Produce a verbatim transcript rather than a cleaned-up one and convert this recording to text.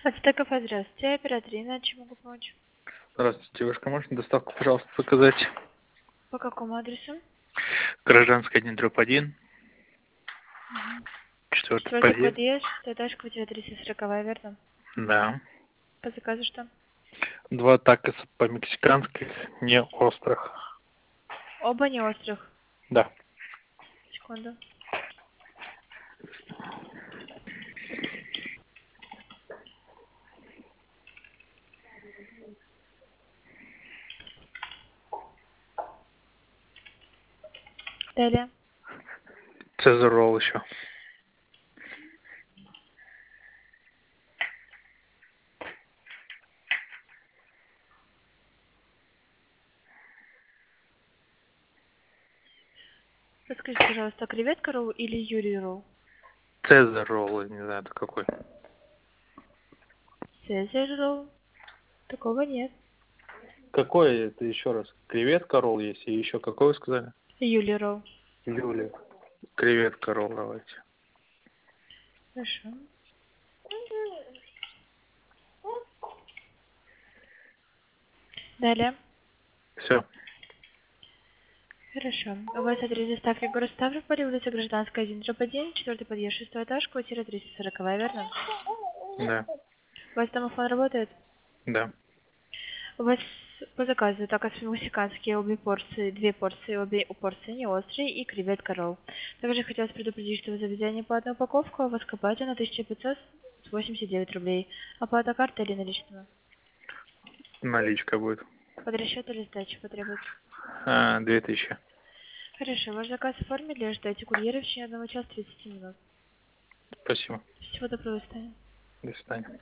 Ацтека, здравствуйте, оператор Ирина, чем могу помочь? Здравствуйте, девушка. Можно доставку, пожалуйста, заказать? По какому адресу? Гражданская один дробь один, Угу. четвертый Четвертый подъезд. подъезд, шестой этаж, квартира триста сорок, верно? Да. По заказу что? Два такоса по-мексикански, не острых. Оба не острых. Да. Секунду. Далее. Цезарь ролл еще. Подскажите, пожалуйста, креветка ролл или Юрий ролл? Цезарь ролл, я не знаю, это какой. Цезарь ролл? Такого нет. Какой это еще раз? Креветка ролл есть, и еще какой вы сказали? Юлий ролл. Юлия. Креветка ролл давайте. Хорошо. Далее. Все. Хорошо. У вас адрес доставки город Ставрополь, улица Гражданская, один дробь один, четвертый подъезд, шестой этаж, квартира триста сорок, верно? Да. У вас домофон работает? Да. У вас по заказу такос мексиканские, обе порции, две порции, обе порции не острые и креветка ролл. Также хотелось предупредить, что за заведение по одной упаковку у вас копаете на тысяча пятьсот восемьдесят девять рублей. Оплата карты или наличного? Наличка будет. Под расчет или сдача потребуется? А, две тысячи. Хорошо, ваш заказ оформили, ждайте курьера в течение одного часа тридцати минут. Спасибо. Всего доброго, до свидания. До свидания.